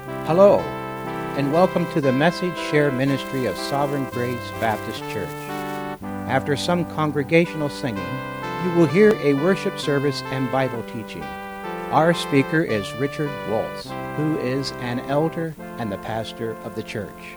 Hello, and welcome to the Message Share Ministry of Sovereign Grace Baptist Church. After some congregational singing, you will hear a worship service and Bible teaching. Our speaker is Richard Waltz, who is an elder and the pastor of the church.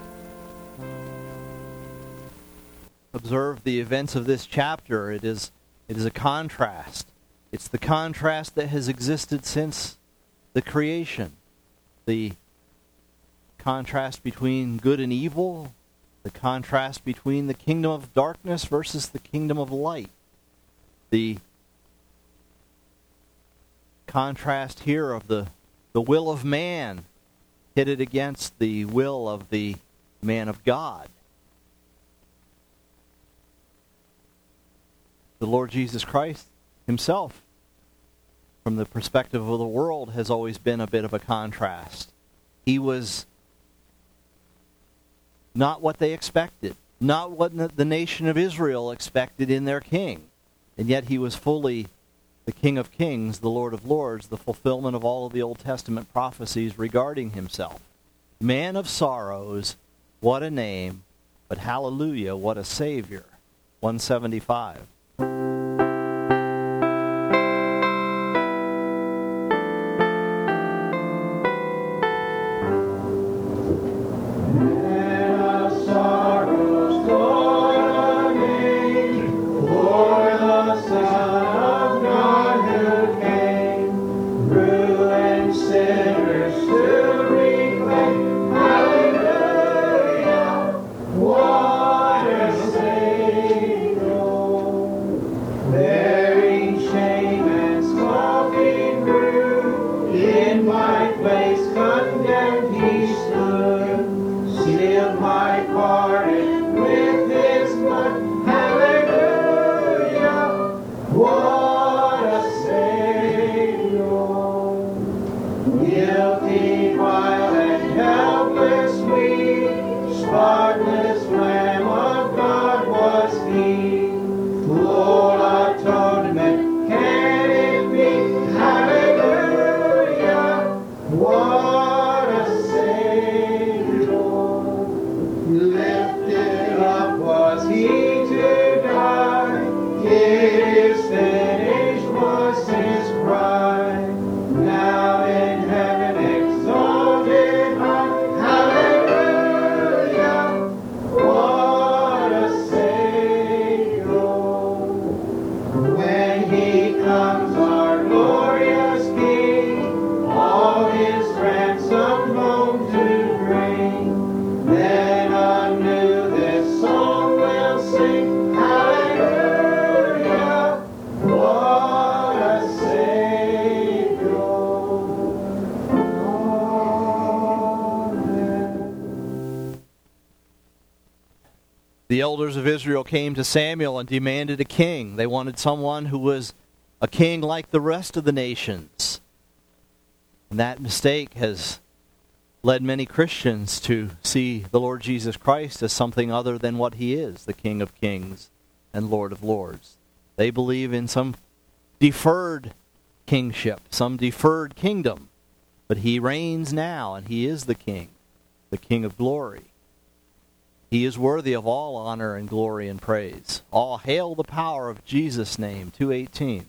Observe the events of this chapter. It is a contrast. It's the contrast that has existed since the creation. The contrast between good and evil, the contrast between the kingdom of darkness versus the kingdom of light. The contrast here of the will of man pitted against the will of the man of God. The Lord Jesus Christ himself, from the perspective of the world, has always been a bit of a contrast. He was not what they expected, not what the nation of Israel expected in their king. And yet he was fully the King of Kings, the Lord of Lords, the fulfillment of all of the Old Testament prophecies regarding himself. Man of sorrows, what a name, but hallelujah, what a Savior. 175. The elders of Israel came to Samuel and demanded a king. They wanted someone who was a king like the rest of the nations. And that mistake has led many Christians to see the Lord Jesus Christ as something other than what he is, the King of Kings and Lord of Lords. They believe in some deferred kingship, some deferred kingdom. But he reigns now, and he is the King of glory. He is worthy of all honor and glory and praise. All hail the power of Jesus' name. 2:18.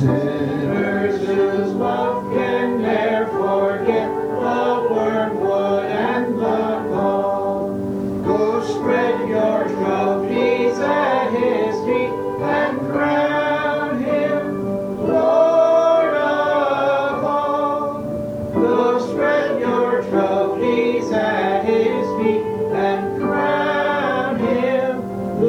Sinners whose love can ne'er forget the wormwood and the gall. Go spread your trophies at his feet and crown him Lord of all. Go spread your trophies at his feet and crown him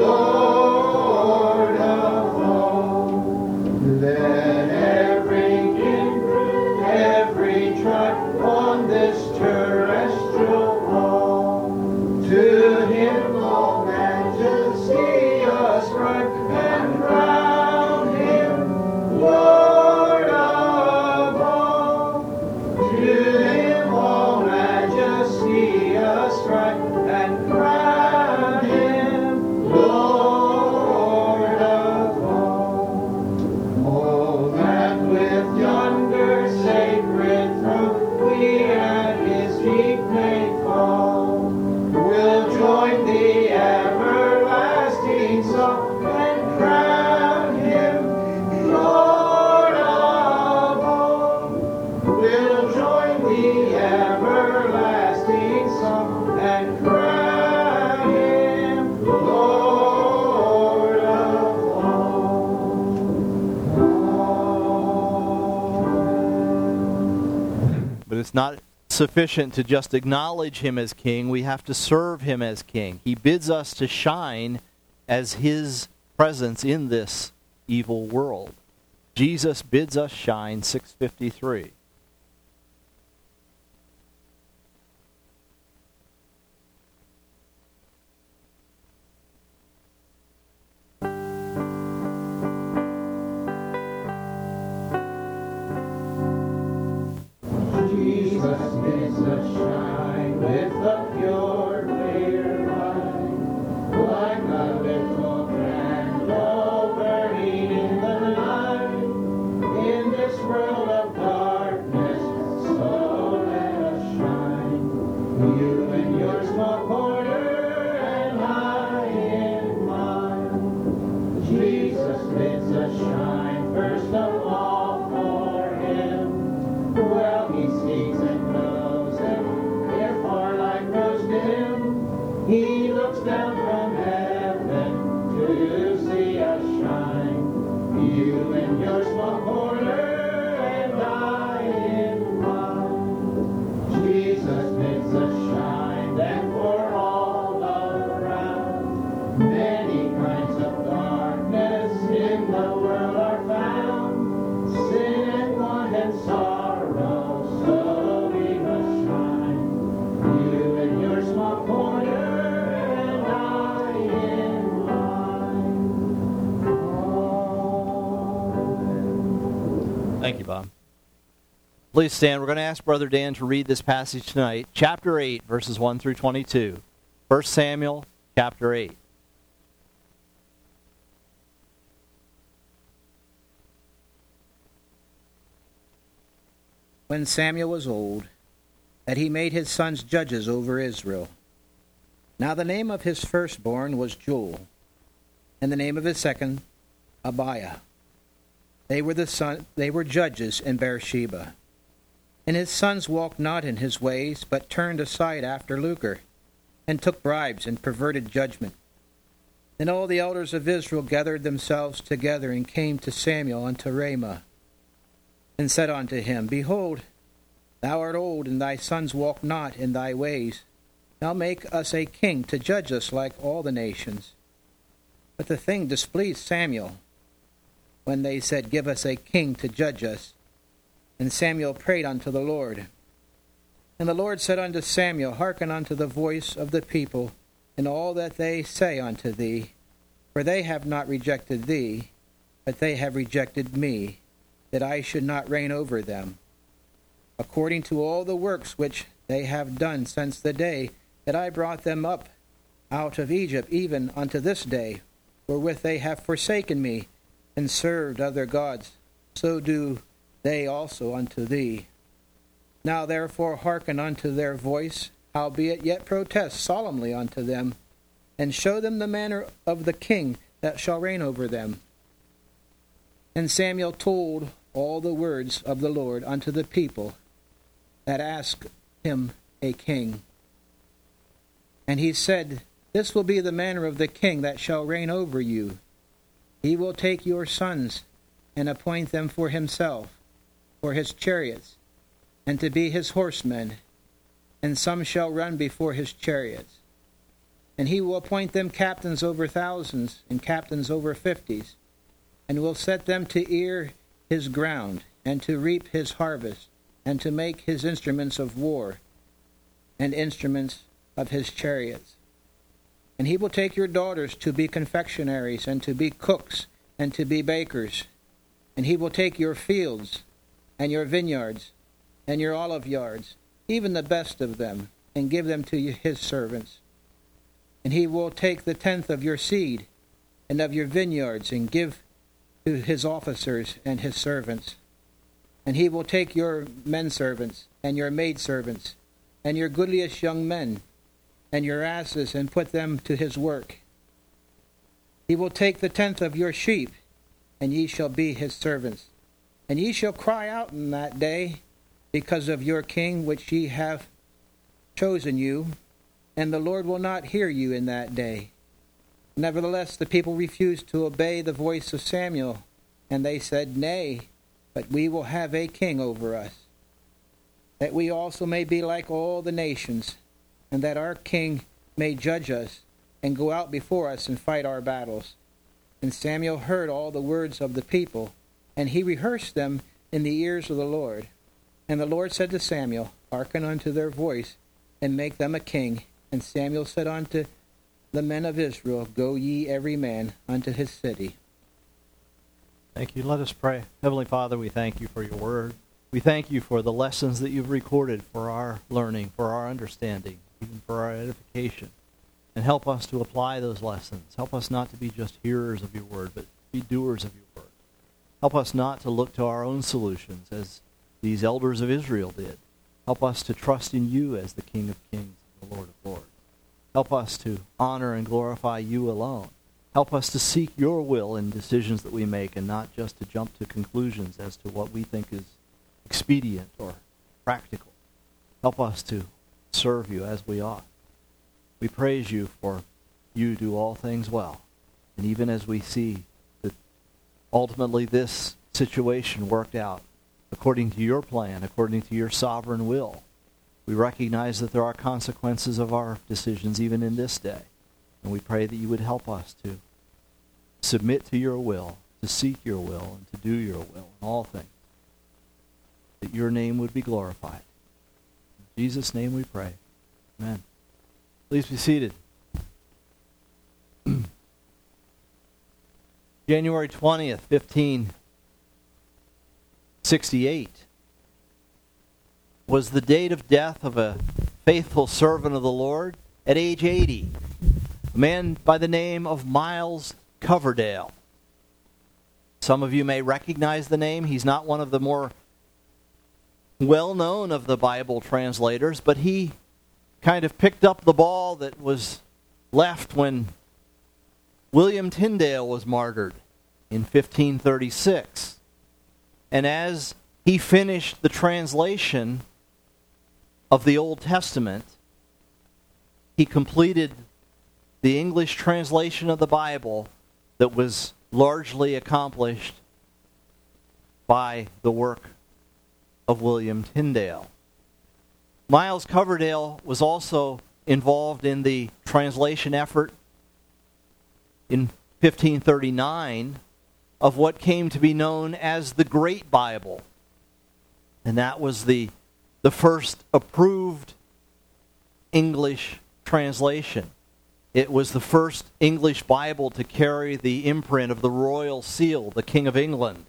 Lord of all. Let every kindred, every tribe on this terrestrial wall, to him all majesty ascribe and crown him Lord of all. To him all majesty ascribe and crown him Lord of all. Oh, that with yonder sacred throne we at his feet may fall, will join the everlasting song and crown him Lord of all. Will join the everlasting song and crown him Lord of all. But it's not sufficient to just acknowledge him as king. We have to serve him as king. He bids us to shine as his presence in this evil world. Jesus bids us shine, 653. Jesus bids us shine with a pure, clear light, like a little candle burning in the night. In this world of darkness, so let us shine. You in your small corner, and I in mine. Jesus bids us shine first of all for him. Well, he sees and knows him. If our light grows dim, he looks down from heaven to see us shine. You in your small corner, and I in mine. Jesus bids us shine, then for all around. Many kinds of darkness in the world are found. Sin and want and sorrow, so we must shine. You in your small corner, and I in mine. Amen. Thank you, Bob. Please stand. We're going to ask Brother Dan to read this passage tonight. Chapter 8, verses 1 through 22. 1 Samuel, chapter 8. When Samuel was old, that he made his sons judges over Israel. Now the name of his firstborn was Joel, and the name of his second, Abiah. They were judges in Beersheba. And his sons walked not in his ways, but turned aside after lucre, and took bribes and perverted judgment. Then all the elders of Israel gathered themselves together and came to Samuel unto Ramah, and said unto him, Behold, thou art old, and thy sons walk not in thy ways. Now make us a king to judge us like all the nations. But the thing displeased Samuel, when they said, Give us a king to judge us. And Samuel prayed unto the Lord. And the Lord said unto Samuel, Hearken unto the voice of the people, in all that they say unto thee. For they have not rejected thee, but they have rejected me, that I should not reign over them, according to all the works which they have done since the day that I brought them up out of Egypt, even unto this day, wherewith they have forsaken me, and served other gods, so do they also unto thee. Now therefore hearken unto their voice, howbeit yet protest solemnly unto them, and show them the manner of the king that shall reign over them. And Samuel told all the words of the Lord unto the people that asked him a king. And he said, This will be the manner of the king that shall reign over you. He will take your sons and appoint them for himself, for his chariots, and to be his horsemen, and some shall run before his chariots. And he will appoint them captains over thousands, and captains over 50s, and will set them to ear his ground, and to reap his harvest, and to make his instruments of war, and instruments of his chariots. And he will take your daughters to be confectionaries, and to be cooks, and to be bakers. And he will take your fields, and your vineyards, and your olive yards, even the best of them, and give them to his servants. And he will take the tenth of your seed, and of your vineyards, and give to his officers and his servants. And he will take your men servants, and your maid servants, and your goodliest young men, and your asses, and put them to his work. He will take the tenth of your sheep, and ye shall be his servants. And ye shall cry out in that day, because of your king which ye have chosen you, and the Lord will not hear you in that day. Nevertheless, the people refused to obey the voice of Samuel, and they said, Nay, but we will have a king over us, that we also may be like all the nations, and that our king may judge us, and go out before us and fight our battles. And Samuel heard all the words of the people, and he rehearsed them in the ears of the Lord. And the Lord said to Samuel, Hearken unto their voice, and make them a king. And Samuel said unto the men of Israel, Go ye every man unto his city. Thank you. Let us pray. Heavenly Father, we thank you for your word. We thank you for the lessons that you've recorded for our learning, for our understanding, even for our edification. And help us to apply those lessons. Help us not to be just hearers of your word, but be doers of your word. Help us not to look to our own solutions as these elders of Israel did. Help us to trust in you as the King of kings and the Lord of lords. Help us to honor and glorify you alone. Help us to seek your will in decisions that we make and not just to jump to conclusions as to what we think is expedient or practical. Help us to serve you as we ought. We praise you for you do all things well. And even as we see that ultimately this situation worked out according to your plan, according to your sovereign will, we recognize that there are consequences of our decisions even in this day. And we pray that you would help us to submit to your will, to seek your will, and to do your will in all things, that your name would be glorified. In Jesus' name we pray. Amen. Please be seated. January 20th, 1568 was the date of death of a faithful servant of the Lord at age 80, a man by the name of Miles Coverdale. Some of you may recognize the name. He's not one of the more well-known of the Bible translators, but he kind of picked up the ball that was left when William Tyndale was martyred in 1536. And as he finished the translation of the Old Testament, he completed the English translation of the Bible that was largely accomplished by the work of William Tyndale. Miles Coverdale was also involved in the translation effort in 1539 of what came to be known as the Great Bible. And that was the first approved English translation. It was the first English Bible to carry the imprint of the royal seal, the King of England.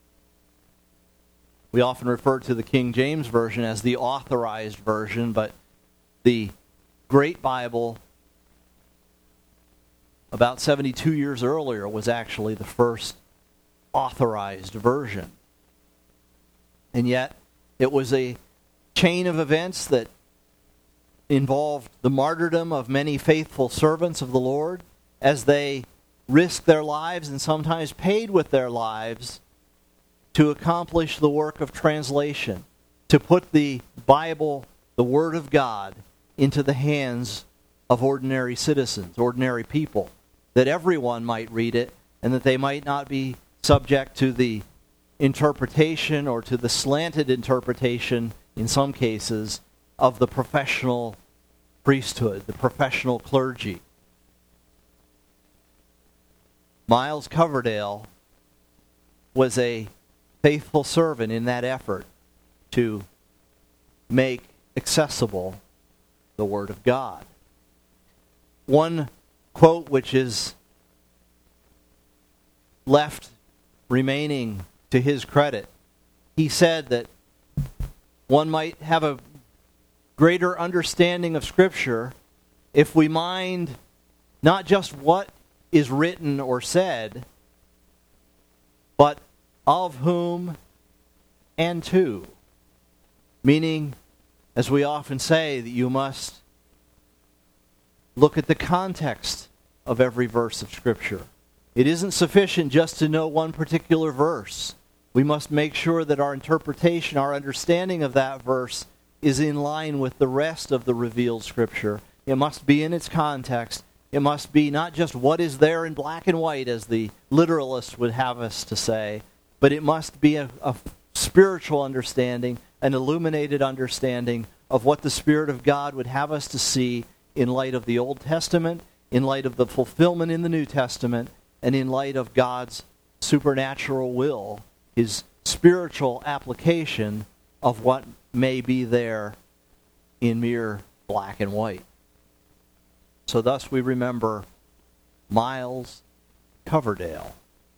We often refer to the King James Version as the authorized version, but the Great Bible, about 72 years earlier, was actually the first authorized version. And yet, it was a chain of events that involved the martyrdom of many faithful servants of the Lord as they risked their lives and sometimes paid with their lives to accomplish the work of translation, to put the Bible, the Word of God, into the hands of ordinary citizens, ordinary people, that everyone might read it and that they might not be subject to the interpretation or to the slanted interpretation, in some cases, of the professional priesthood, the professional clergy. Miles Coverdale was a faithful servant in that effort to make accessible the Word of God. One quote which is left remaining to his credit, he said that one might have a greater understanding of Scripture if we mind not just what is written or said, but of whom and to. Meaning, as we often say, that you must look at the context of every verse of Scripture. It isn't sufficient just to know one particular verse. We must make sure that our interpretation, our understanding of that verse is in line with the rest of the revealed Scripture. It must be in its context. It must be not just what is there in black and white, as the literalist would have us to say, but it must be a spiritual understanding, an illuminated understanding of what the Spirit of God would have us to see in light of the Old Testament, in light of the fulfillment in the New Testament, and in light of God's supernatural will, His spiritual application of what may be there in mere black and white. So thus we remember Miles Coverdale.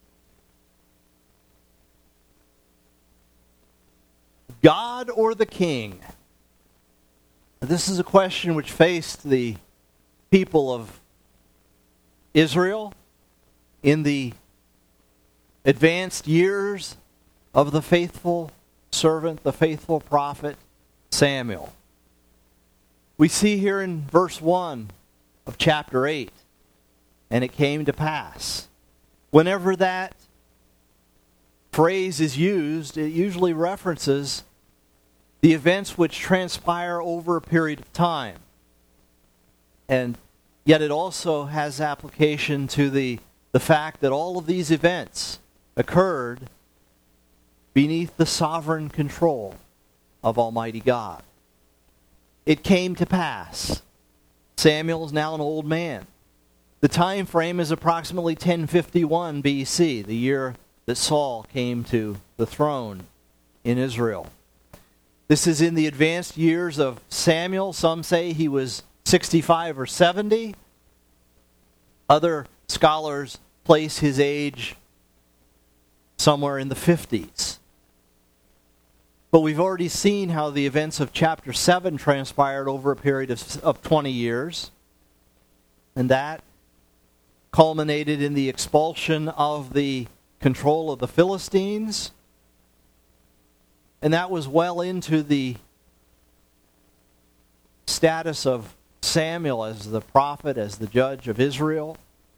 God or the king? This is a question which faced the people of Israel in the advanced years of the faithful servant, the faithful prophet Samuel. We see here in verse 1 of chapter 8, and it came to pass. Whenever that phrase is used, it usually references the events which transpire over a period of time. And yet it also has application to the fact that all of these events occurred beneath the sovereign control of Almighty God. It came to pass. Samuel is now an old man. The time frame is approximately 1051 BC, the year that Saul came to the throne in Israel. This is in the advanced years of Samuel. Some say he was 65 or 70. Other scholars place his age somewhere in the 50s. But we've already seen how the events of chapter 7 transpired over a period of 20 years. And that culminated in the expulsion of the control of the Philistines. And that was well into the status of Samuel as the prophet, as the judge of Israel.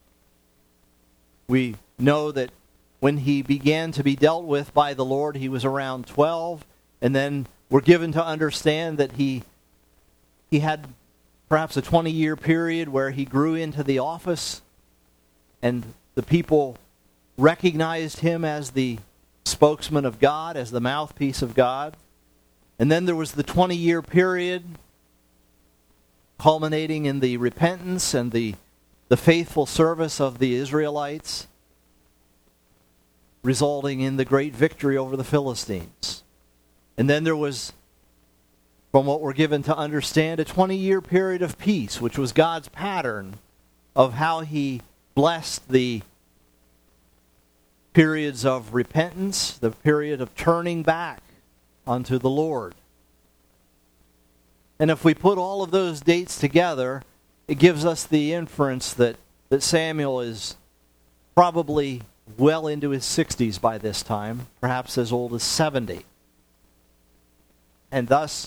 We know that when he began to be dealt with by the Lord, he was around 12. And then we're given to understand that he had perhaps a 20-year period where he grew into the office, and the people recognized him as the spokesman of God, as the mouthpiece of God. And then there was the 20-year period culminating in the repentance and the faithful service of the Israelites, resulting in the great victory over the Philistines. And then there was, from what we're given to understand, a 20-year period of peace, which was God's pattern of how He blessed the periods of repentance, the period of turning back unto the Lord. And if we put all of those dates together, it gives us the inference that Samuel is probably well into his 60s by this time, perhaps as old as 70. And thus,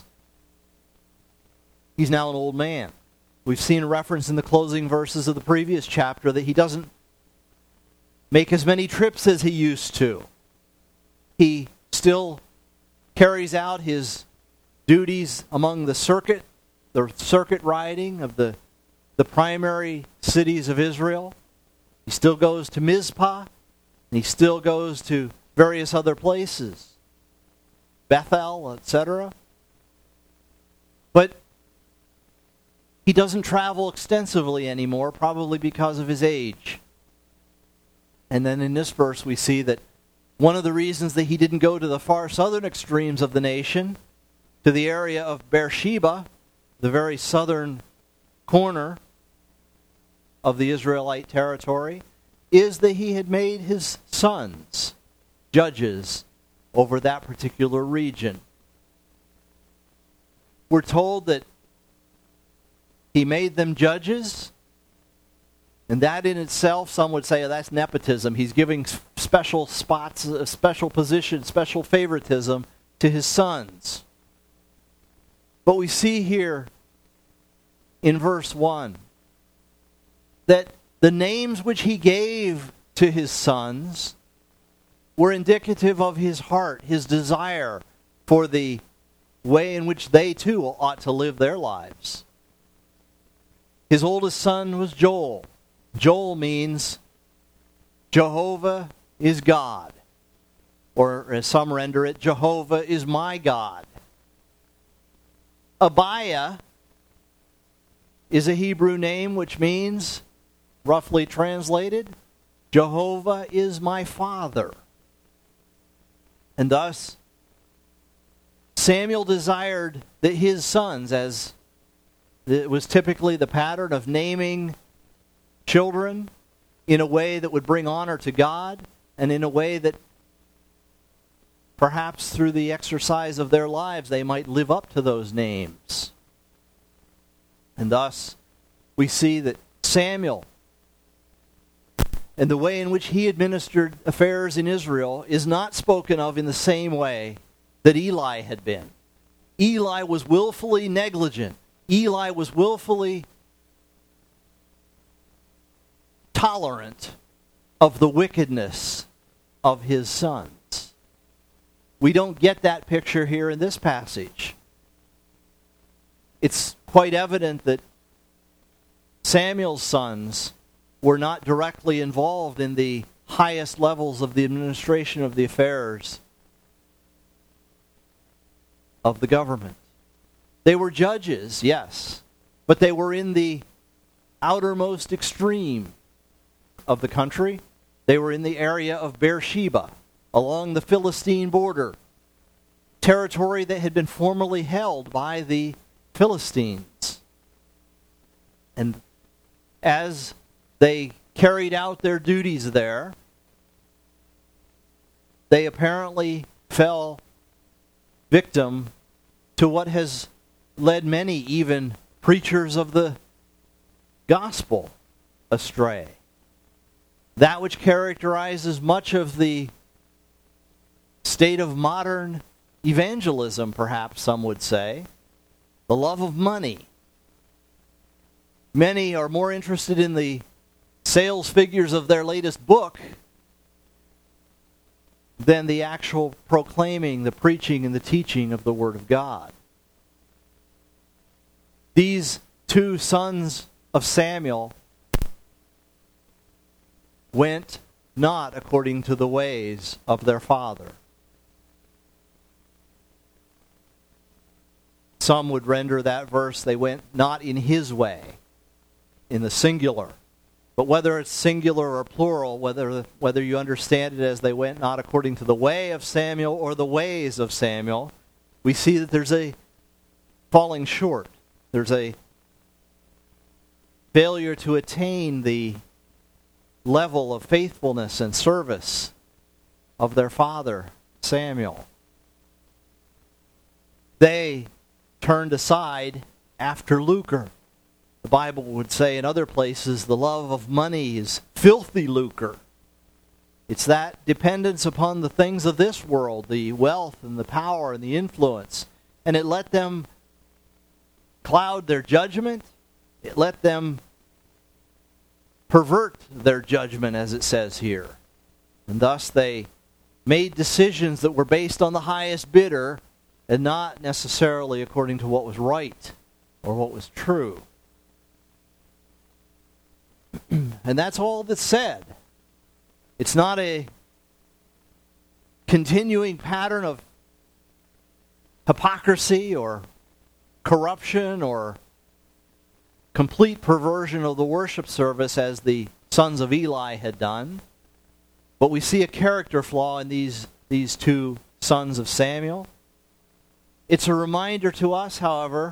he's now an old man. We've seen a reference in the closing verses of the previous chapter that he doesn't make as many trips as he used to. he still carries out his duties among the circuit riding of the primary cities of Israel. He still goes to Mizpah, and he still goes to various other places, Bethel, etc. But he doesn't travel extensively anymore, probably because of his age. And then in this verse we see that one of the reasons that he didn't go to the far southern extremes of the nation, to the area of Beersheba, the very southern corner of the Israelite territory, is that he had made his sons judges over that particular region. We're told that he made them judges, and that in itself, some would say, that's nepotism. He's giving special spots, special position, special favoritism to his sons. But we see here in verse 1 that the names which he gave to his sons were indicative of his heart, his desire for the way in which they too ought to live their lives. His oldest son was Joel. Joel means Jehovah is God. Or as some render it, Jehovah is my God. Abiah is a Hebrew name which means, roughly translated, Jehovah is my Father. And thus, Samuel desired that his sons, as it was typically the pattern of naming children in a way that would bring honor to God, and in a way that perhaps through the exercise of their lives they might live up to those names. And thus, we see that Samuel, and the way in which he administered affairs in Israel, is not spoken of in the same way that Eli had been. Eli was willfully negligent. Eli was willfully tolerant of the wickedness of his sons. We don't get that picture here in this passage. It's quite evident that Samuel's sons were not directly involved in the highest levels of the administration of the affairs of the government. They were judges, yes, but they were in the outermost extreme of the country. They were in the area of Beersheba, along the Philistine border, territory that had been formerly held by the Philistines. And as they carried out their duties there, they apparently fell victim to what has led many, even preachers of the gospel, astray. That which characterizes much of the state of modern evangelism, perhaps some would say, the love of money. Many are more interested in the sales figures of their latest book than the actual proclaiming, the preaching, and the teaching of the Word of God. These two sons of Samuel went not according to the ways of their father. Some would render that verse, they went not in his way, in the singular. But whether it's singular or plural, whether you understand it as they went not according to the way of Samuel or the ways of Samuel, we see that there's a falling short. There's a failure to attain the level of faithfulness and service of their father, Samuel. They turned aside after lucre. The Bible would say in other places, the love of money is filthy lucre. It's that dependence upon the things of this world, the wealth and the power and the influence. And it let them cloud their judgment. It let them pervert their judgment, as it says here. And thus they made decisions that were based on the highest bidder and not necessarily according to what was right or what was true. And that's all that's said. It's not a continuing pattern of hypocrisy or corruption or complete perversion of the worship service as the sons of Eli had done. But we see a character flaw in these two sons of Samuel. It's a reminder to us, however,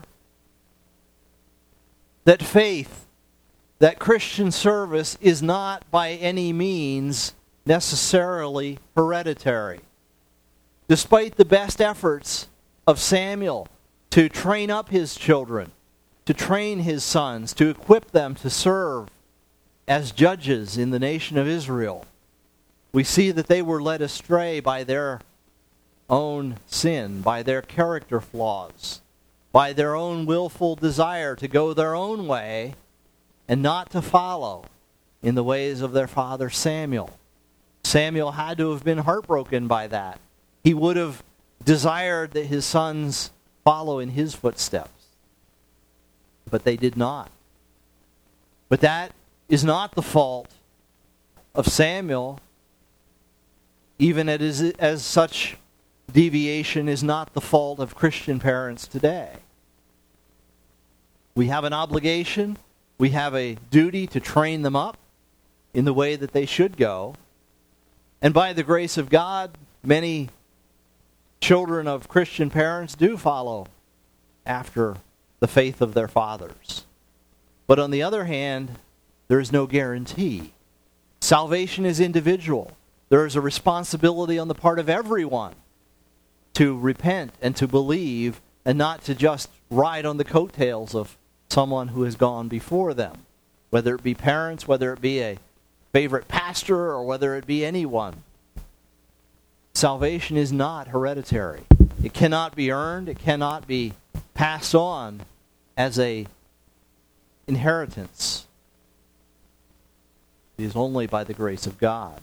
that faith, that Christian service is not by any means necessarily hereditary. Despite the best efforts of Samuel to train up his children, to train his sons, to equip them to serve as judges in the nation of Israel, we see that they were led astray by their own sin, by their character flaws, by their own willful desire to go their own way and not to follow in the ways of their father Samuel. Samuel had to have been heartbroken by that. He would have desired that his sons follow in his footsteps. But they did not. But that is not the fault of Samuel, even as such deviation is not the fault of Christian parents today. We have an obligation, we have a duty to train them up in the way that they should go. And by the grace of God, many children of Christian parents do follow after the faith of their fathers. But on the other hand, there is no guarantee. Salvation is individual. There is a responsibility on the part of everyone to repent and to believe and not to just ride on the coattails of someone who has gone before them, whether it be parents, whether it be a favorite pastor, or whether it be anyone. Salvation is not hereditary. It cannot be earned. It cannot be passed on as a inheritance. It is only by the grace of God.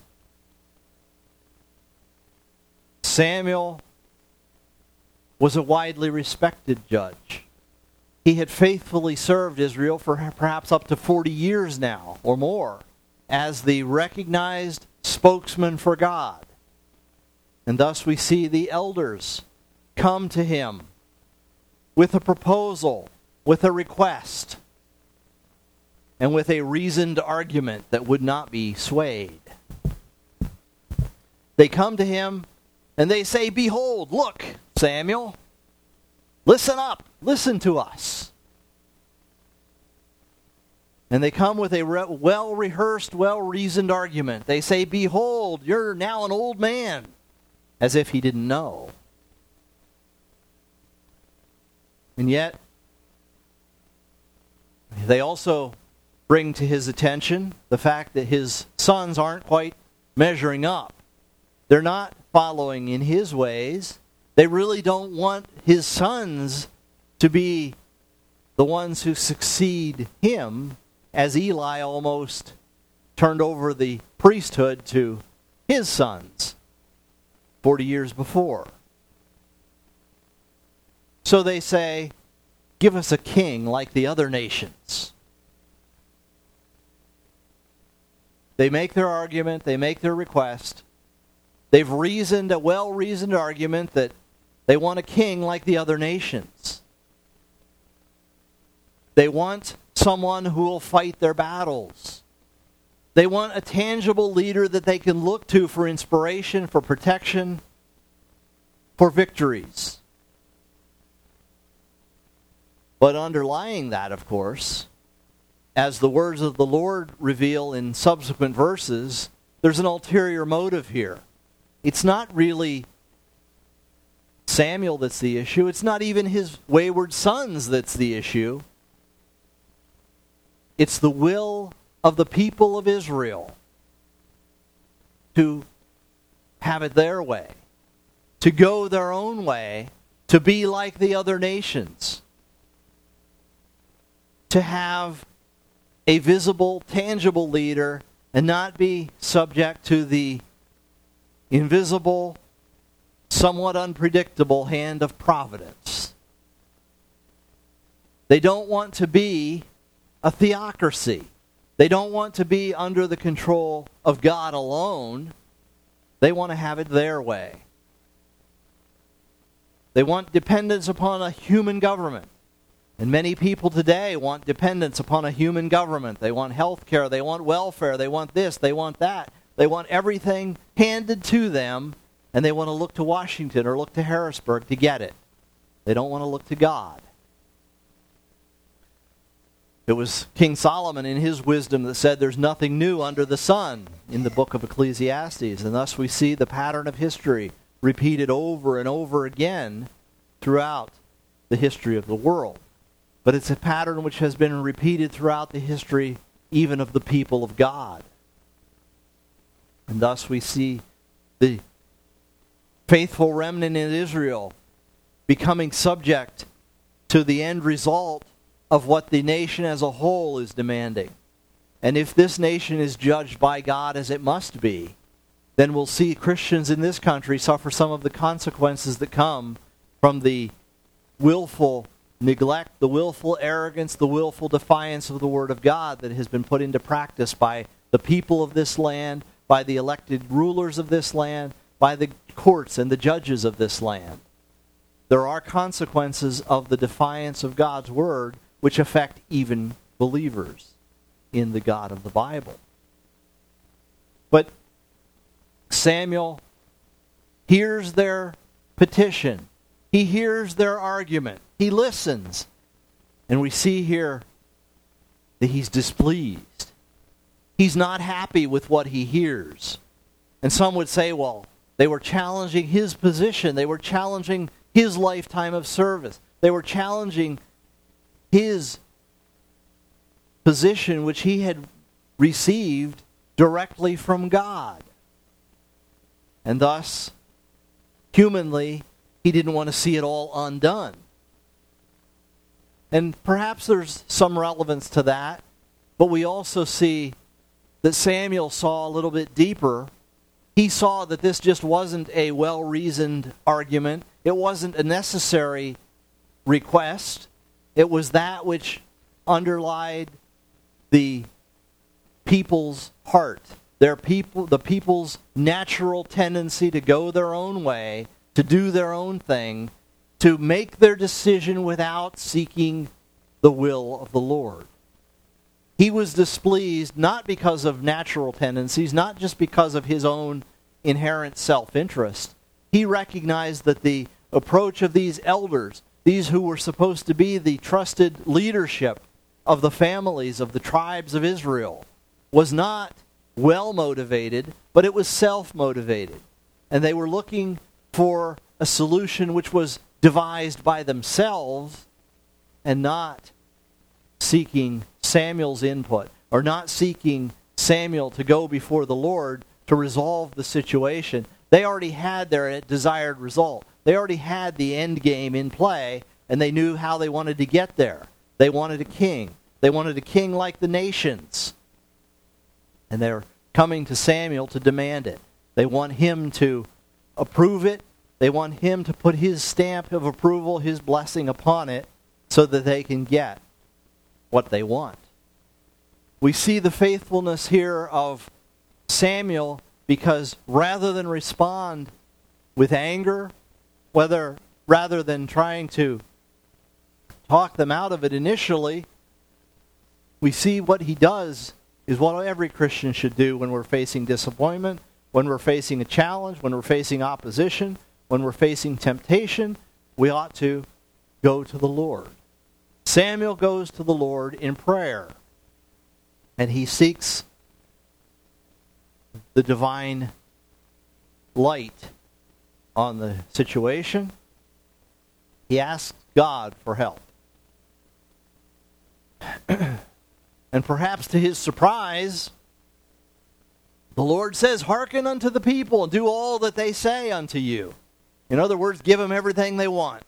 Samuel was a widely respected judge. He had faithfully served Israel for perhaps up to 40 years now or more as the recognized spokesman for God. And thus we see the elders come to him with a proposal, with a request, and with a reasoned argument that would not be swayed. They come to him and they say, "Behold, look, Samuel, listen up, listen to us." And they come with a well-rehearsed, well-reasoned argument. They say, "Behold, you're now an old man," as if he didn't know. And yet, they also bring to his attention the fact that his sons aren't quite measuring up. They're not following in his ways. They really don't want his sons to be the ones who succeed him, as Eli almost turned over the priesthood to his sons 40 years before. So they say, "Give us a king like the other nations." They make their argument, they make their request. They've reasoned a well-reasoned argument that they want a king like the other nations. They want someone who will fight their battles. They want a tangible leader that they can look to for inspiration, for protection, for victories. But underlying that, of course, as the words of the Lord reveal in subsequent verses, there's an ulterior motive here. It's not really Samuel that's the issue. It's not even his wayward sons that's the issue. It's the will of the people of Israel to have it their way, to go their own way, to be like the other nations, to have a visible, tangible leader and not be subject to the invisible, somewhat unpredictable hand of providence. They don't want to be a theocracy. They don't want to be under the control of God alone. They want to have it their way. They want dependence upon a human government. And many people today want dependence upon a human government. They want health care, they want welfare, they want this, they want that. They want everything handed to them, and they want to look to Washington or look to Harrisburg to get it. They don't want to look to God. It was King Solomon in his wisdom that said there's nothing new under the sun in the book of Ecclesiastes. And thus we see the pattern of history repeated over and over again throughout the history of the world. But it's a pattern which has been repeated throughout the history even of the people of God. And thus we see the faithful remnant in Israel becoming subject to the end result of what the nation as a whole is demanding. And if this nation is judged by God as it must be, then we'll see Christians in this country suffer some of the consequences that come from the willful neglect, the willful arrogance, the willful defiance of the Word of God that has been put into practice by the people of this land, by the elected rulers of this land, by the courts and the judges of this land. There are consequences of the defiance of God's Word which affect even believers in the God of the Bible. But Samuel hears their petition. He hears their argument. He listens. And we see here that he's displeased. He's not happy with what he hears. And some would say, well, they were challenging his position. They were challenging his lifetime of service. They were challenging his position which he had received directly from God. And thus, humanly, he didn't want to see it all undone. And perhaps there's some relevance to that, but we also see that Samuel saw a little bit deeper. He saw that this just wasn't a well-reasoned argument. It wasn't a necessary request. It was that which underlied the people's heart, the people's natural tendency to go their own way, to do their own thing, to make their decision without seeking the will of the Lord. He was displeased not because of natural tendencies, not just because of his own inherent self-interest. He recognized that the approach of these elders, these who were supposed to be the trusted leadership of the families of the tribes of Israel, was not well-motivated, but it was self-motivated. And they were looking for a solution which was devised by themselves and not seeking Samuel's input, or not seeking Samuel to go before the Lord to resolve the situation. They already had their desired result. They already had the end game in play, and they knew how they wanted to get there. They wanted a king. They wanted a king like the nations. And they're coming to Samuel to demand it. They want him to approve it. They want him to put his stamp of approval, his blessing upon it, so that they can get what they want. We see the faithfulness here of Samuel because rather than respond with anger, rather than trying to talk them out of it initially, we see what he does is what every Christian should do when we're facing disappointment, when we're facing a challenge, when we're facing opposition, when we're facing temptation. We ought to go to the Lord. Samuel goes to the Lord in prayer, and he seeks the divine light on the situation. He asks God for help. And perhaps to his surprise, the Lord says, "Hearken unto the people, and do all that they say unto you." In other words, give them everything they want.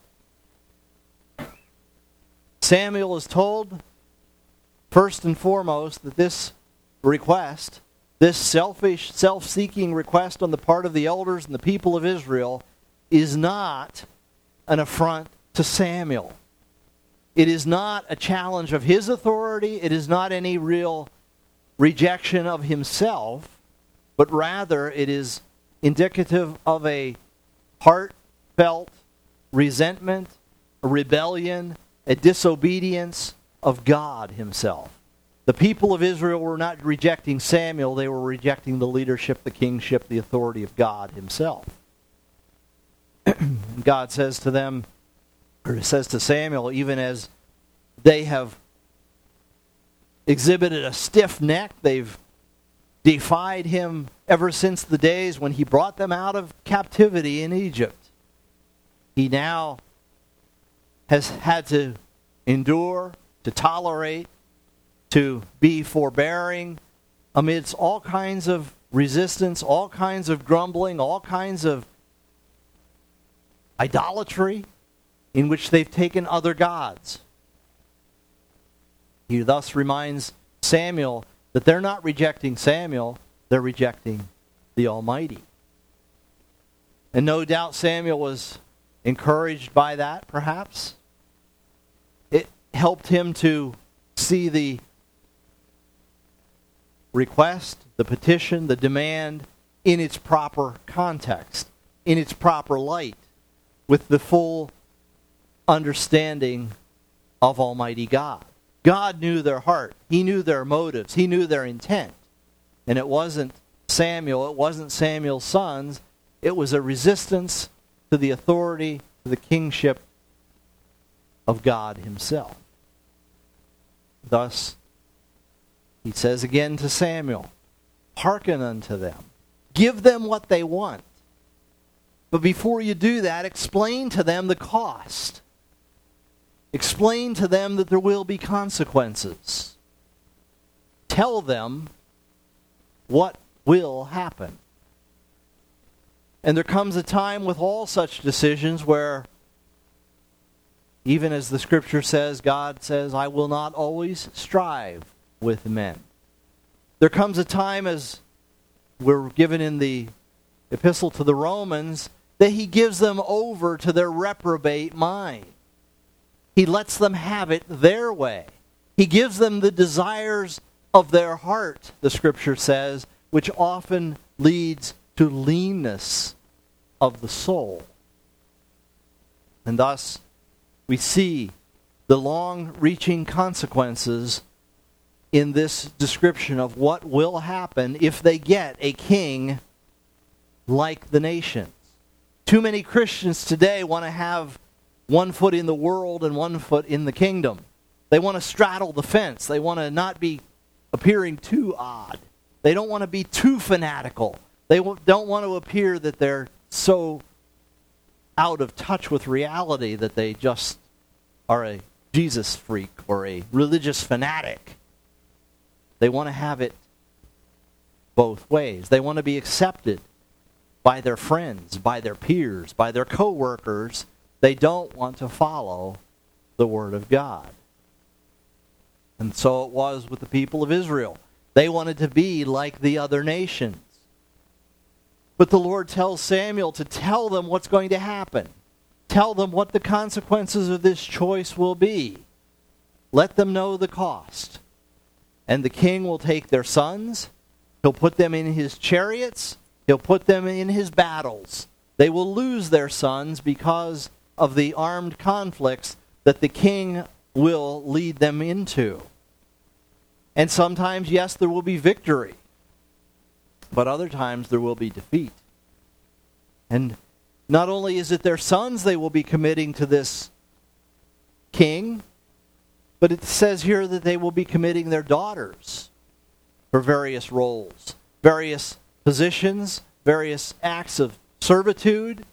Samuel is told, first and foremost, that this this selfish, self-seeking request on the part of the elders and the people of Israel is not an affront to Samuel. It is not a challenge of his authority. It is not any real rejection of himself, but rather it is indicative of a heartfelt resentment, a rebellion, a disobedience of God himself. The people of Israel were not rejecting Samuel, they were rejecting the leadership, the kingship, the authority of God himself. God says to them, or says to Samuel, even as they have exhibited a stiff neck, they've defied him ever since the days when he brought them out of captivity in Egypt. He now has had to endure, to tolerate, to be forbearing amidst all kinds of resistance, all kinds of grumbling, all kinds of idolatry in which they've taken other gods. He thus reminds Samuel that they're not rejecting Samuel, they're rejecting the Almighty. And no doubt Samuel was encouraged by that, perhaps. It helped him to see the request, the petition, the demand in its proper context, in its proper light, with the full understanding of Almighty God. God knew their heart. He knew their motives. He knew their intent. And it wasn't Samuel, it wasn't Samuel's sons. It was a resistance to the authority, to the kingship of God himself. Thus, he says again to Samuel, hearken unto them. Give them what they want. But before you do that, explain to them the cost. Explain to them that there will be consequences. Tell them what will happen. And there comes a time with all such decisions where, even as the Scripture says, God says, I will not always strive with men. There comes a time, as we're given in the epistle to the Romans, that he gives them over to their reprobate mind. He lets them have it their way. He gives them the desires of their heart, the Scripture says, which often leads to leanness of the soul. And thus, we see the long-reaching consequences in this description of what will happen if they get a king like the nations. Too many Christians today want to have one foot in the world and one foot in the kingdom. They want to straddle the fence. They want to not be appearing too odd. They don't want to be too fanatical. They don't want to appear that they're so out of touch with reality that they just are a Jesus freak or a religious fanatic. They want to have it both ways. They want to be accepted by their friends, by their peers, by their co-workers. They don't want to follow the Word of God. And so it was with the people of Israel. They wanted to be like the other nations. But the Lord tells Samuel to tell them what's going to happen. Tell them what the consequences of this choice will be. Let them know the cost. And the king will take their sons. He'll put them in his chariots. He'll put them in his battles. They will lose their sons because of the armed conflicts that the king will lead them into. And sometimes, yes, there will be victory. But other times there will be defeat. And not only is it their sons they will be committing to this king, but it says here that they will be committing their daughters for various roles, various positions, various acts of servitude.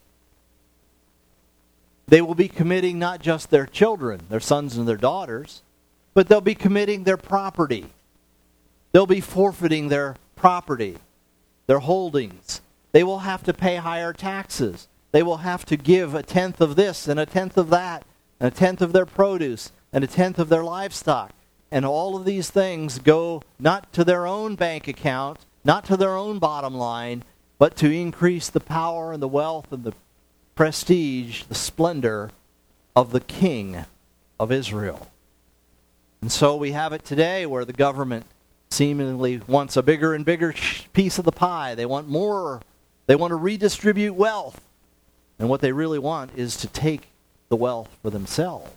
They will be committing not just their children, their sons and their daughters, but they'll be committing their property. They'll be forfeiting their property, their holdings. They will have to pay higher taxes. They will have to give a tenth of this and a tenth of that, and a tenth of their produce, and a tenth of their livestock. And all of these things go not to their own bank account, not to their own bottom line, but to increase the power and the wealth and the prestige, the splendor of the king of Israel. And so we have it today where the government seemingly wants a bigger and bigger piece of the pie. They want more. They want to redistribute wealth. And what they really want is to take the wealth for themselves.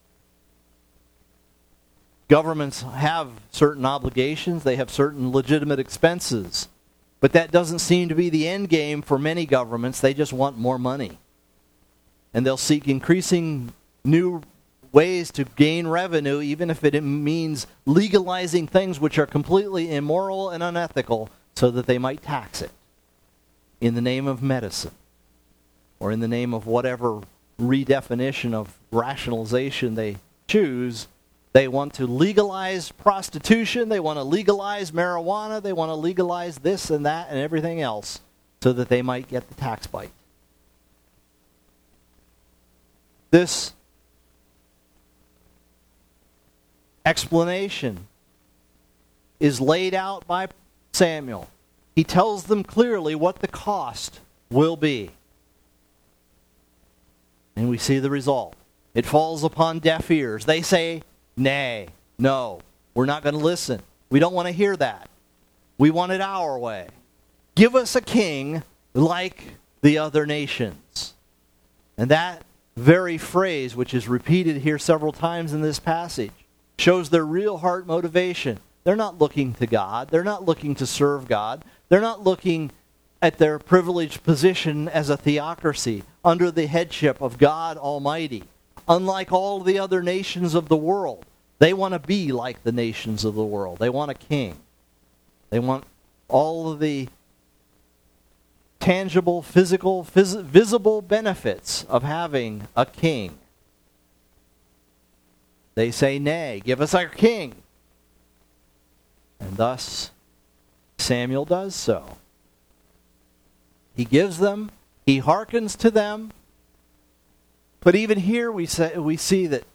Governments have certain obligations. They have certain legitimate expenses. But that doesn't seem to be the end game for many governments. They just want more money. And they'll seek increasing new ways to gain revenue, even if it means legalizing things which are completely immoral and unethical, so that they might tax it in the name of medicine or in the name of whatever redefinition of rationalization they choose. They want to legalize prostitution, they want to legalize marijuana, they want to legalize this and that and everything else so that they might get the tax bite. This explanation is laid out by Samuel. He tells them clearly what the cost will be. And we see the result. It falls upon deaf ears. They say, nay, no, we're not going to listen. We don't want to hear that. We want it our way. Give us a king like the other nations. And that very phrase, which is repeated here several times in this passage, shows their real heart motivation. They're not looking to God. They're not looking to serve God. They're not looking at their privileged position as a theocracy under the headship of God Almighty. Unlike all the other nations of the world, they want to be like the nations of the world. They want a king. They want all of the tangible, physical, visible benefits of having a king. They say, nay, give us our king. And thus, Samuel does so. He gives them, he hearkens to them. But even here we see that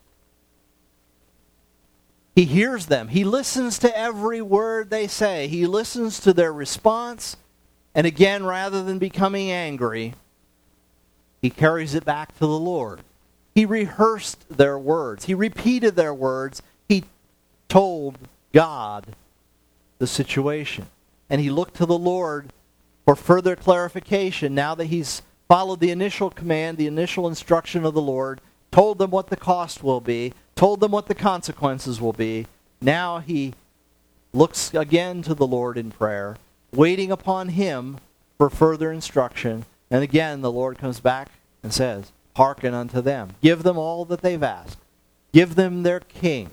he hears them. He listens to every word they say. He listens to their response. And again, rather than becoming angry, he carries it back to the Lord. He rehearsed their words. He repeated their words. He told God the situation. And he looked to the Lord for further clarification now that he's followed the initial command, the initial instruction of the Lord, told them what the cost will be, told them what the consequences will be. Now he looks again to the Lord in prayer, waiting upon him for further instruction. And again, the Lord comes back and says, hearken unto them. Give them all that they've asked. Give them their king.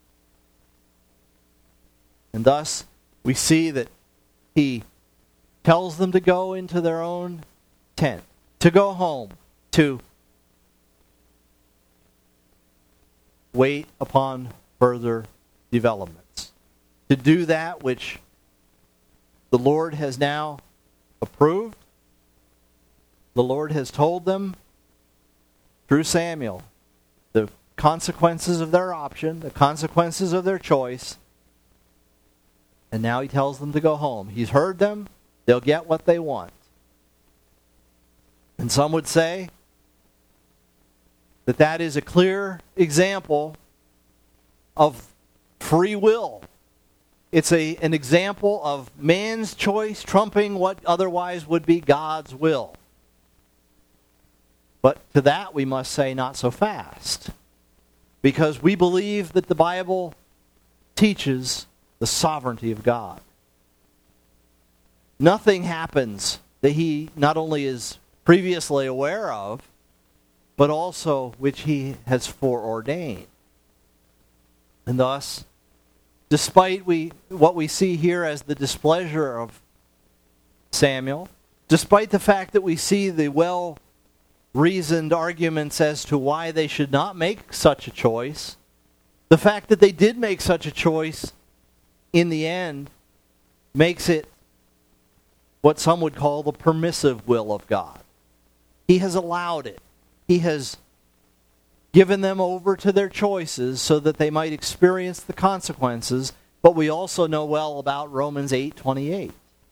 And thus, we see that he tells them to go into their own tent, to go home, to wait upon further developments, to do that which the Lord has now approved. The Lord has told them through Samuel the consequences of their option, the consequences of their choice. And now he tells them to go home. He's heard them. They'll get what they want. And some would say that that is a clear example of free will. It's an example of man's choice trumping what otherwise would be God's will. But to that we must say not so fast. Because we believe that the Bible teaches the sovereignty of God. Nothing happens that he not only is previously aware of, but also which he has foreordained. And thus, despite what we see here as the displeasure of Samuel, despite the fact that we see the well-reasoned arguments as to why they should not make such a choice, the fact that they did make such a choice in the end makes it what some would call the permissive will of God. He has allowed it. He has given them over to their choices so that they might experience the consequences. But we also know well about Romans 8:28.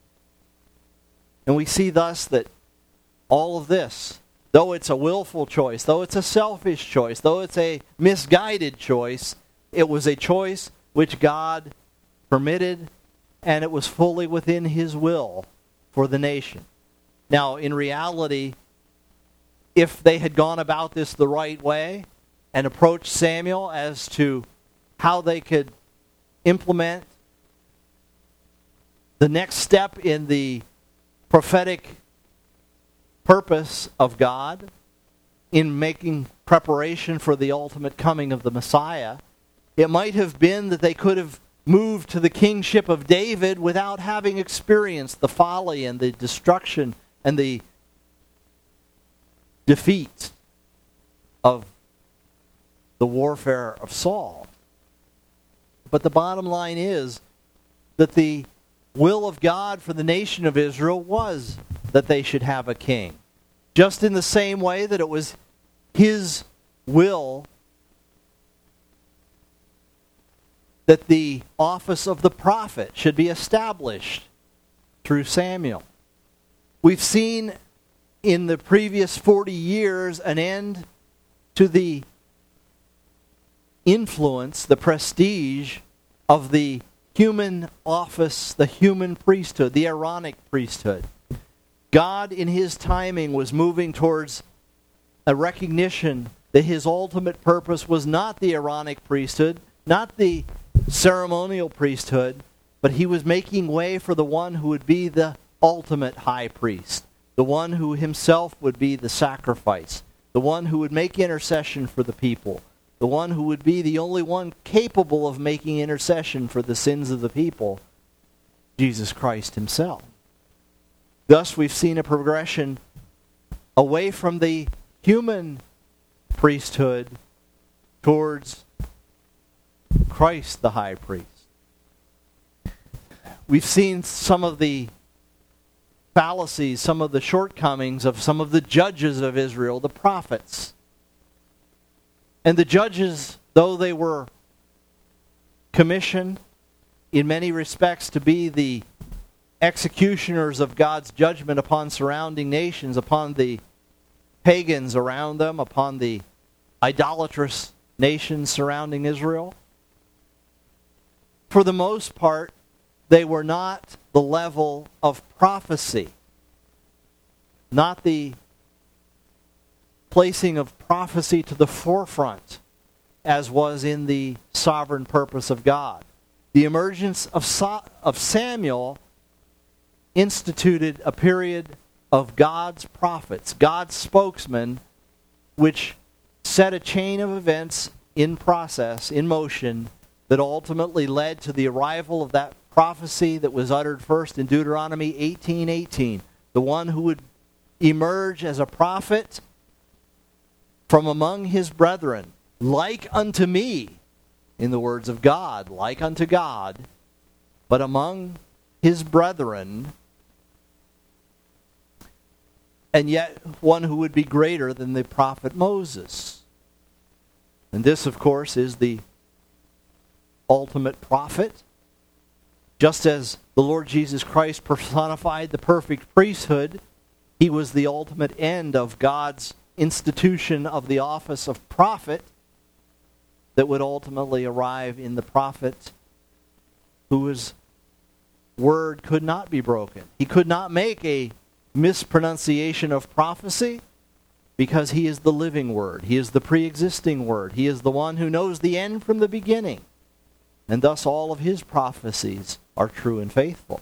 And we see thus that all of this, though it's a willful choice, though it's a selfish choice, though it's a misguided choice, it was a choice which God permitted, and it was fully within His will for the nation. Now, in reality, if they had gone about this the right way and approached Samuel as to how they could implement the next step in the prophetic purpose of God in making preparation for the ultimate coming of the Messiah, it might have been that they could have moved to the kingship of David without having experienced the folly and the destruction and the defeat of the warfare of Saul. But the bottom line is that the will of God for the nation of Israel was that they should have a king. Just in the same way that it was His will that the office of the prophet should be established through Samuel. We've seen in the previous 40 years an end to the influence, the prestige of the human office, the human priesthood, the Aaronic priesthood. God, in His timing, was moving towards a recognition that His ultimate purpose was not the Aaronic priesthood, not the ceremonial priesthood, but He was making way for the one who would be the ultimate high priest, the one who Himself would be the sacrifice, the one who would make intercession for the people, the one who would be the only one capable of making intercession for the sins of the people, Jesus Christ Himself. Thus, we've seen a progression away from the human priesthood towards Christ the high priest. We've seen some of the fallacies, some of the shortcomings of some of the judges of Israel, the prophets. And the judges, though they were commissioned in many respects to be the executioners of God's judgment upon surrounding nations, upon the pagans around them, upon the idolatrous nations surrounding Israel, for the most part, they were not the level of prophecy, not the placing of prophecy to the forefront as was in the sovereign purpose of God. The emergence of Samuel instituted a period of God's prophets, God's spokesmen, which set a chain of events in process, in motion, that ultimately led to the arrival of that prophecy that was uttered first in Deuteronomy 18:18. The one who would emerge as a prophet from among his brethren, like unto me, in the words of God, like unto God, but among his brethren, and yet one who would be greater than the prophet Moses. And this, of course, is the ultimate prophet. Just as the Lord Jesus Christ personified the perfect priesthood, He was the ultimate end of God's institution of the office of prophet that would ultimately arrive in the prophet whose word could not be broken. He could not make a mispronunciation of prophecy because He is the living word. He is the pre-existing word. He is the one who knows the end from the beginning. And thus all of His prophecies are true and faithful.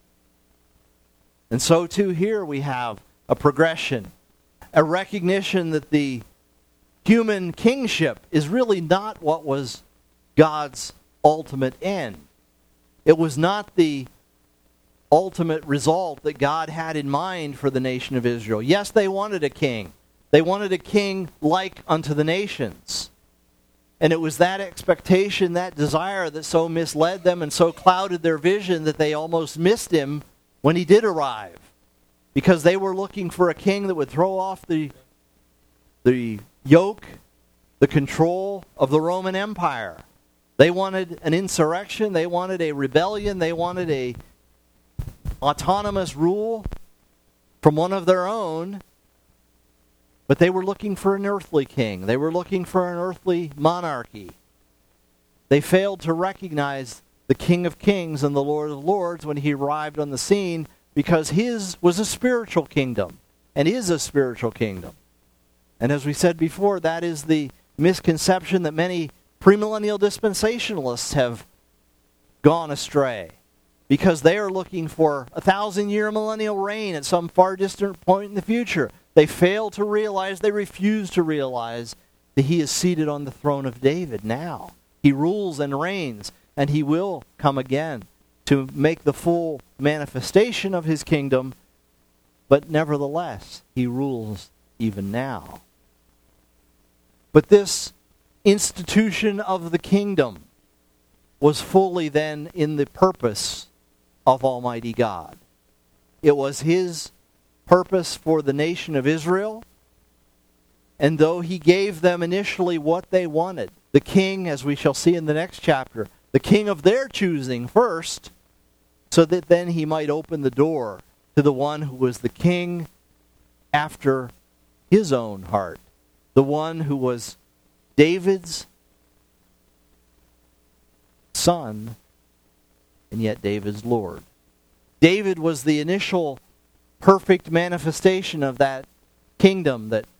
And so too here we have a progression, a recognition that the human kingship is really not what was God's ultimate end. It was not the ultimate result that God had in mind for the nation of Israel. Yes, they wanted a king. They wanted a king like unto the nations. And it was that expectation, that desire that so misled them and so clouded their vision that they almost missed Him when He did arrive. Because they were looking for a king that would throw off the yoke, the control of the Roman Empire. They wanted an insurrection. They wanted a rebellion. They wanted a autonomous rule from one of their own, but they were looking for an earthly king. They were looking for an earthly monarchy. They failed to recognize the King of Kings and the Lord of Lords when he arrived on the scene, because his was a spiritual kingdom and is a spiritual kingdom. And as we said before, that is the misconception that many premillennial dispensationalists have gone astray, because they are looking for a 1,000-year millennial reign at some far distant point in the future. They fail to realize, they refuse to realize that he is seated on the throne of David now. He rules and reigns, and he will come again to make the full manifestation of his kingdom, but nevertheless, he rules even now. But this institution of the kingdom was fully then in the purpose of Almighty God. It was his purpose for the nation of Israel, and though he gave them initially what they wanted, the king, as we shall see in the next chapter, the king of their choosing first, so that then he might open the door to the one who was the king after his own heart, the one who was David's son, and yet David's Lord. David was the initial perfect manifestation of that kingdom that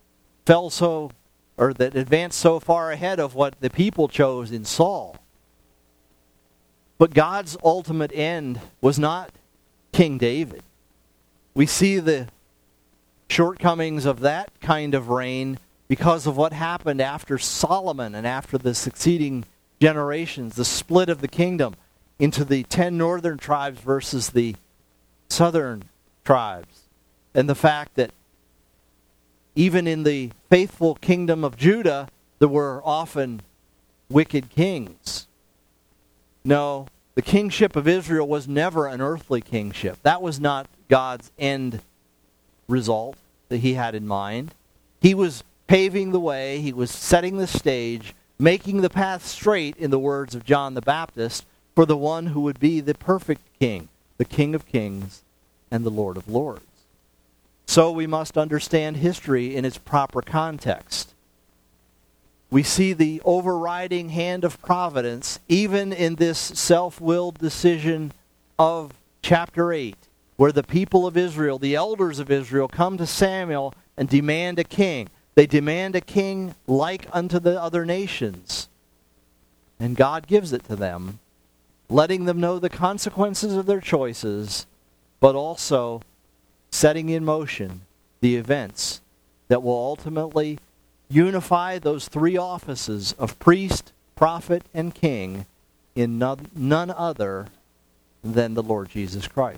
that advanced so far ahead of what the people chose in Saul. But God's ultimate end was not King David. We see the shortcomings of that kind of reign because of what happened after Solomon and after the succeeding generations, the split of the kingdom into the 10 northern tribes versus the southern tribes. And the fact that even in the faithful kingdom of Judah, there were often wicked kings. No, the kingship of Israel was never an earthly kingship. That was not God's end result that he had in mind. He was paving the way, he was setting the stage, making the path straight, in the words of John the Baptist, for the one who would be the perfect king, the King of Kings and the Lord of Lords. So we must understand history in its proper context. We see the overriding hand of providence even in this self-willed decision of chapter 8, where the people of Israel, the elders of Israel, come to Samuel and demand a king. They demand a king like unto the other nations. And God gives it to them, letting them know the consequences of their choices, but also setting in motion the events that will ultimately unify those three offices of priest, prophet, and king in none other than the Lord Jesus Christ.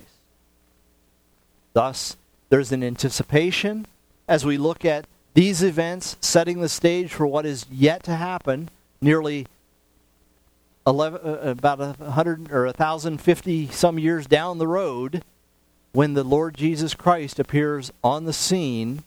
Thus, there's an anticipation as we look at these events setting the stage for what is yet to happen nearly about 100 or 1,050 some years down the road, when the Lord Jesus Christ appears on the scene.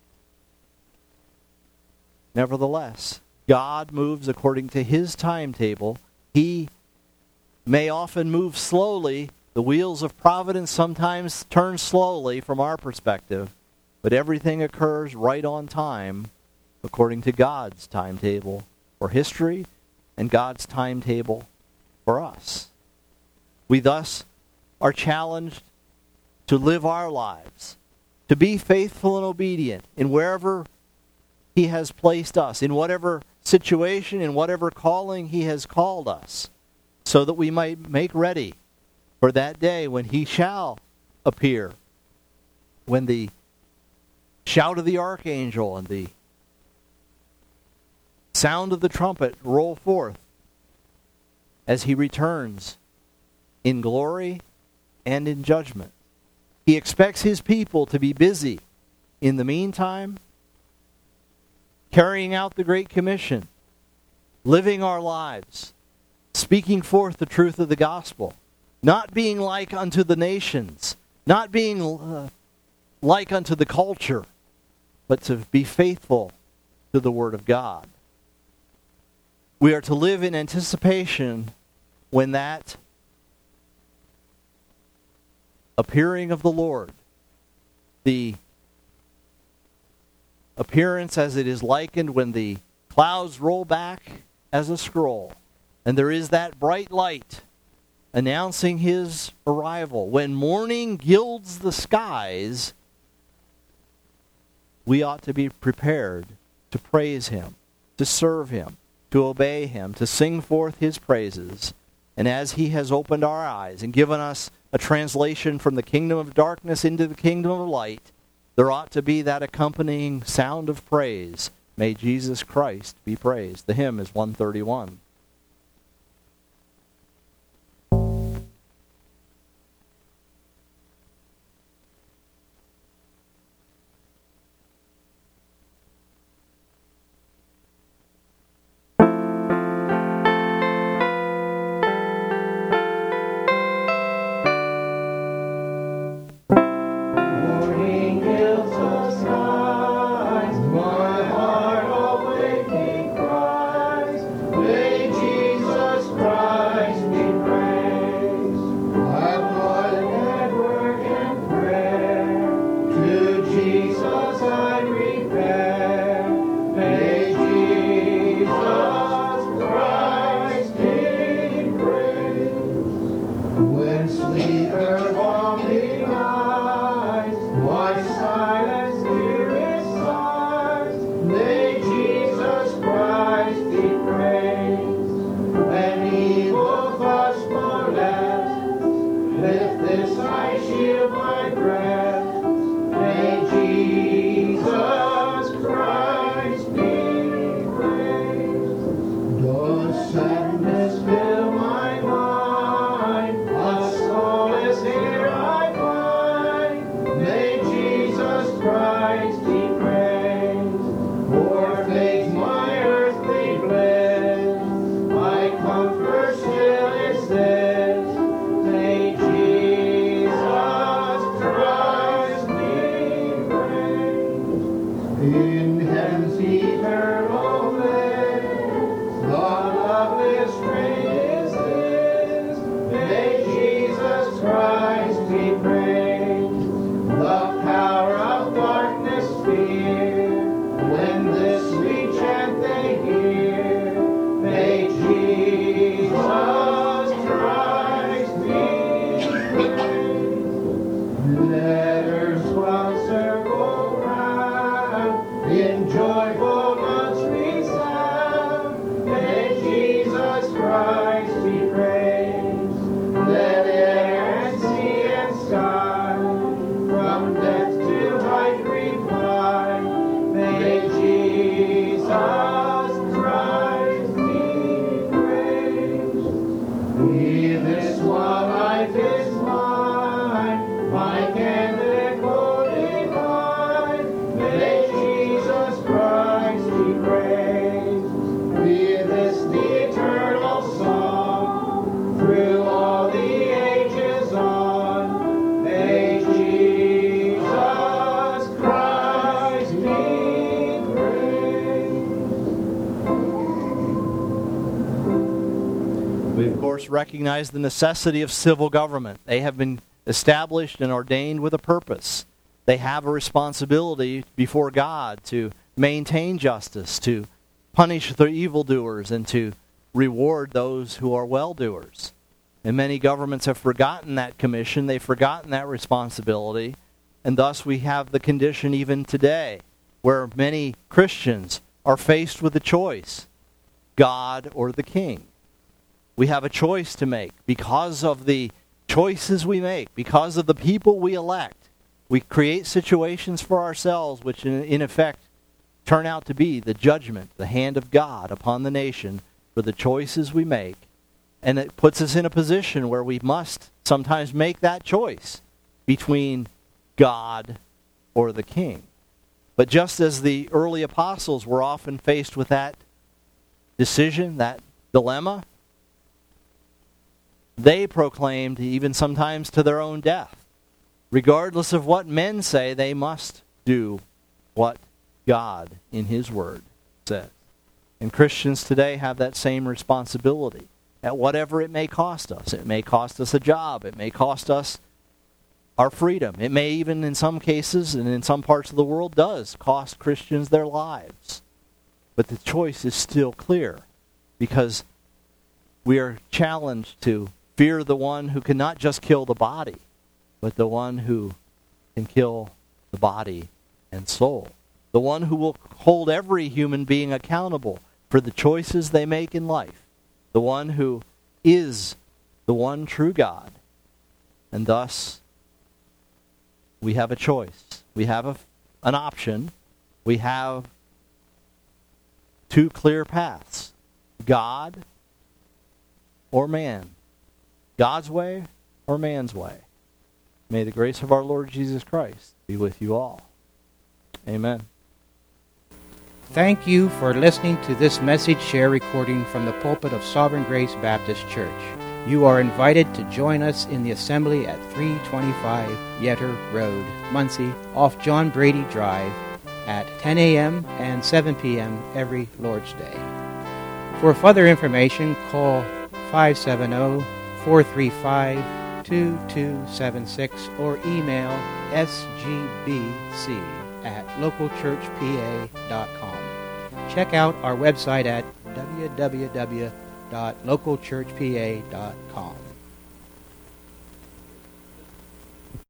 Nevertheless, God moves according to his timetable. He may often move slowly. The wheels of providence sometimes turn slowly from our perspective, but everything occurs right on time according to God's timetable for history and God's timetable for us. We thus are challenged to live our lives, to be faithful and obedient in wherever he has placed us, in whatever situation, in whatever calling he has called us, so that we might make ready for that day when he shall appear, when the shout of the archangel and the sound of the trumpet roll forth as he returns in glory and in judgment. He expects his people to be busy in the meantime, carrying out the Great Commission, living our lives, speaking forth the truth of the gospel, not being like unto the nations, not being like unto the culture, but to be faithful to the Word of God. We are to live in anticipation when that appearing of the Lord the appearance as it is likened when the clouds roll back as a scroll, and there is that bright light announcing his arrival. When morning gilds the skies, we ought to be prepared to praise him, to serve him, to obey him, to sing forth his praises. And as he has opened our eyes and given us a translation from the kingdom of darkness into the kingdom of light, there ought to be that accompanying sound of praise. May Jesus Christ be praised. The hymn is 131. Recognize the necessity of civil government. They have been established and ordained with a purpose. They have a responsibility before God to maintain justice, to punish the evildoers, and to reward those who are well-doers. And many governments have forgotten that commission. They've forgotten that responsibility. And thus we have the condition even today where many Christians are faced with a choice, God or the king. We have a choice to make. Because of the choices we make, because of the people we elect, we create situations for ourselves which in effect turn out to be the judgment, the hand of God upon the nation for the choices we make. And it puts us in a position where we must sometimes make that choice between God or the king. But just as the early apostles were often faced with that decision, that dilemma, they proclaimed, even sometimes to their own death, regardless of what men say, they must do what God in his word says. And Christians today have that same responsibility at whatever it may cost us. It may cost us a job. It may cost us our freedom. It may even, in some cases and in some parts of the world, does cost Christians their lives. But the choice is still clear, because we are challenged to fear the one who can not just kill the body, but the one who can kill the body and soul. The one who will hold every human being accountable for the choices they make in life. The one who is the one true God. And thus, we have a choice. We have an option. We have two clear paths. God or man. God's way or man's way. May the grace of our Lord Jesus Christ be with you all. Amen. Thank you for listening to this message share recording from the pulpit of Sovereign Grace Baptist Church. You are invited to join us in the assembly at 325 Yetter Road, Muncie, off John Brady Drive at 10 a.m. and 7 p.m. every Lord's Day. For further information, call 570-435-2276 or email sgbc@localchurchpa.com. Check out our website at www.localchurchpa.com.